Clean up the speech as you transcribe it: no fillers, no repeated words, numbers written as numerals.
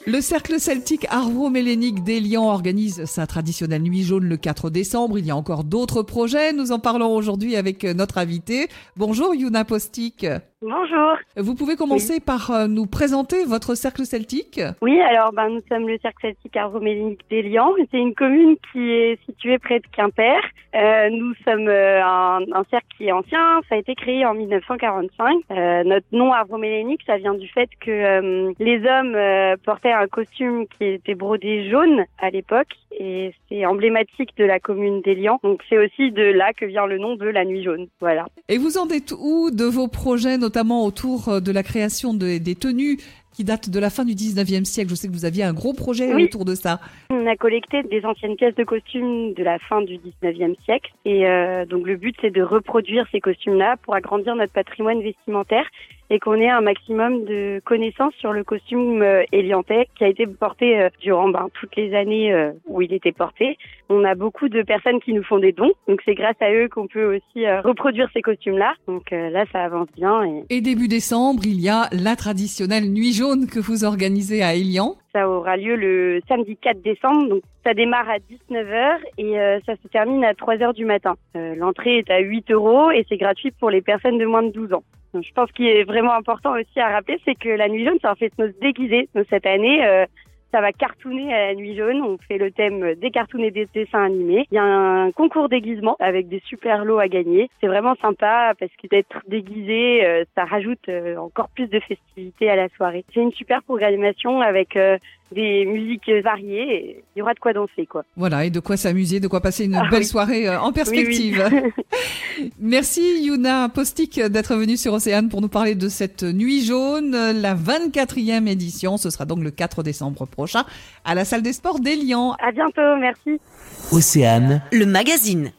Le cercle celtique arvo-mélénique d'Élian organise sa traditionnelle nuit jaune le 4 décembre. Il y a encore d'autres projets. Nous en parlons aujourd'hui avec notre invitée. Bonjour Yuna Postic. Bonjour. Vous pouvez commencer par nous présenter votre cercle celtique ? Oui, alors nous sommes le cercle celtique arvo-mélénique d'Élian. C'est une commune qui est située près de Quimper. Nous sommes un cercle qui est ancien. Ça a été créé en 1945. Notre nom arvo-mélénique, ça vient du fait que les hommes portaient un costume qui était brodé jaune à l'époque. Et c'est emblématique de la commune d'Élian. Donc c'est aussi de là que vient le nom de la nuit jaune. Voilà. Et vous en êtes où de vos projets, notamment autour de la création des tenues qui datent de la fin du 19e siècle? Je sais que vous aviez un gros projet autour de ça. On a collecté des anciennes pièces de costumes de la fin du 19e siècle. Et donc le but, c'est de reproduire ces costumes-là pour agrandir notre patrimoine vestimentaire et qu'on ait un maximum de connaissances sur le costume éliantais qui a été porté durant toutes les années où il était porté. On a beaucoup de personnes qui nous font des dons, donc c'est grâce à eux qu'on peut aussi reproduire ces costumes-là. Donc là, ça avance bien. Et début décembre, il y a la traditionnelle nuit jaune que vous organisez à Élian. Ça aura lieu le samedi 4 décembre, donc ça démarre à 19h et ça se termine à 3h du matin. L'entrée est à 8 € et c'est gratuit pour les personnes de moins de 12 ans. Donc, je pense qu'il est vraiment important aussi à rappeler, c'est que la nuit jaune, c'est en fait nos déguisés. Donc, cette année, ça va cartooner à la nuit jaune. On fait le thème des cartoons et des dessins animés. Il y a un concours déguisement avec des super lots à gagner. C'est vraiment sympa parce que d'être déguisé, ça rajoute encore plus de festivité à la soirée. C'est une super programmation avec des musiques variées. Et il y aura de quoi danser, quoi. Voilà, et de quoi s'amuser, de quoi passer une belle soirée en perspective. Oui. Merci Yuna Postic d'être venue sur Océane pour nous parler de cette nuit jaune, la 24e édition. Ce sera donc le 4 décembre prochain à la salle des sports d'Élian. À bientôt, merci. Océane, le magazine.